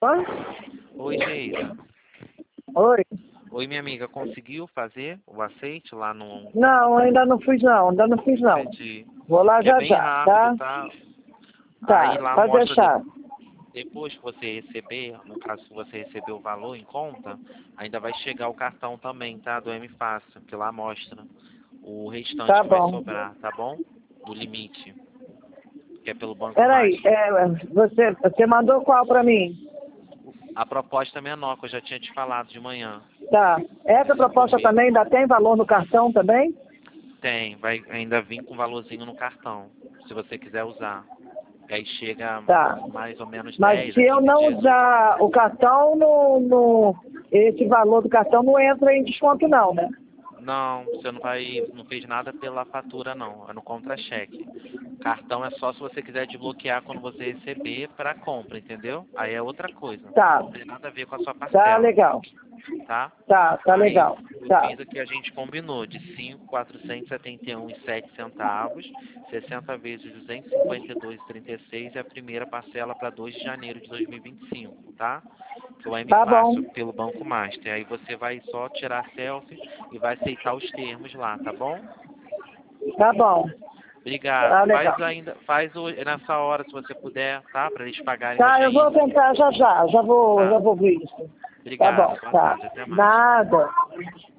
Oi? Oi, Geisa. Oi? Oi, minha amiga. Conseguiu fazer o aceite lá no... Não, ainda não fiz não, Entendi. Vou lá É já bem já, rápido, tá? tá? Aí Tá, lá pode mostra deixar. depois que você receber, no caso, se você receber o valor em conta, ainda vai chegar o cartão também, tá? Do M Fácil, que lá mostra o restante Tá que vai bom. sobrar, tá bom? Do limite, que é pelo Banco Peraí, Master. você mandou qual pra mim? A proposta é menor, que eu já tinha te falado de manhã. Tá. De Essa 5 proposta mil. também ainda tem valor no cartão também? Tem, vai ainda vir com valorzinho no cartão, se você quiser usar. E aí chega Tá. mais ou menos Mas 10 se a eu 15 não dias úteis. usar o cartão, esse valor do cartão não entra em desconto não, né? Não, você não fez nada pela fatura não, é no contra-cheque. Cartão é só se você quiser desbloquear quando você receber para compra, entendeu? Aí é outra coisa. Tá. Não tem nada a ver com a sua Tá parcela, legal. tá? Tá Aí legal. eu Tá. fiz o que a gente combinou, de 5.471,07 centavos, 60 vezes 252,36 é a primeira parcela para 2 de janeiro de 2025, tá? Que o M Tá bom. Fácil pelo Banco Master. Aí você vai só tirar selfie e vai aceitar os termos lá, tá bom? Tá bom. Obrigado. Tá legal. Faz nessa hora, se você puder, tá? Para eles pagarem Tá, hoje eu vou ainda. tentar já já. Já Tá. vou ver isso. Tá Obrigado. bom, Boa tá. tarde. Até mais. Nada.